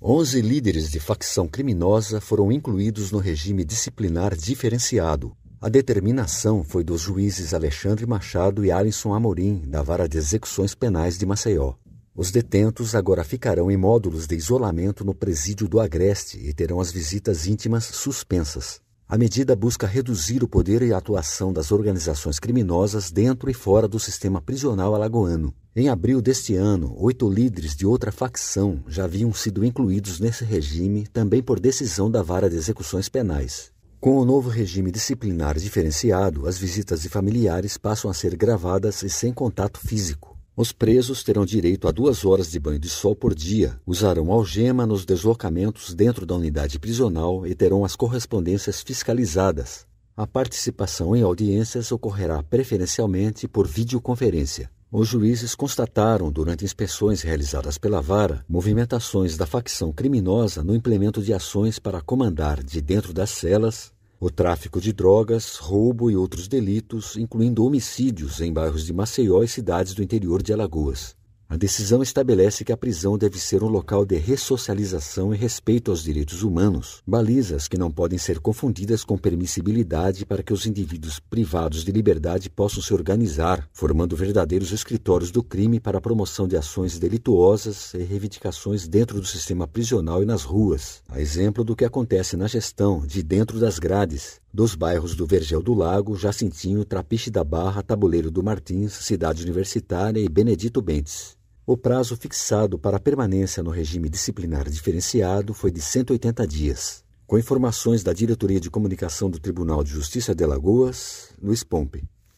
11 líderes de facção criminosa foram incluídos no regime disciplinar diferenciado. A determinação foi dos juízes Alexandre Machado e Alisson Amorim, da Vara de Execuções Penais de Maceió. Os detentos agora ficarão em módulos de isolamento no presídio do Agreste e terão as visitas íntimas suspensas. A medida busca reduzir o poder e a atuação das organizações criminosas dentro e fora do sistema prisional alagoano. Em abril deste ano, 8 líderes de outra facção já haviam sido incluídos nesse regime, também por decisão da Vara de Execuções Penais. Com o novo regime disciplinar diferenciado, as visitas de familiares passam a ser gravadas e sem contato físico. Os presos terão direito a 2 horas de banho de sol por dia, usarão algema nos deslocamentos dentro da unidade prisional e terão as correspondências fiscalizadas. A participação em audiências ocorrerá preferencialmente por videoconferência. Os juízes constataram, durante inspeções realizadas pela Vara, movimentações da facção criminosa no implemento de ações para comandar de dentro das celas o tráfico de drogas, roubo e outros delitos, incluindo homicídios em bairros de Maceió e cidades do interior de Alagoas. A decisão estabelece que a prisão deve ser um local de ressocialização e respeito aos direitos humanos, balizas que não podem ser confundidas com permissibilidade para que os indivíduos privados de liberdade possam se organizar, formando verdadeiros escritórios do crime para a promoção de ações delituosas e reivindicações dentro do sistema prisional e nas ruas, a exemplo do que acontece na gestão de dentro das grades, dos bairros do Vergel do Lago, Jacintinho, Trapiche da Barra, Tabuleiro do Martins, Cidade Universitária e Benedito Bentes. O prazo fixado para a permanência no regime disciplinar diferenciado foi de 180 dias. Com informações da Diretoria de Comunicação do Tribunal de Justiça de Alagoas, Luiz Pompe.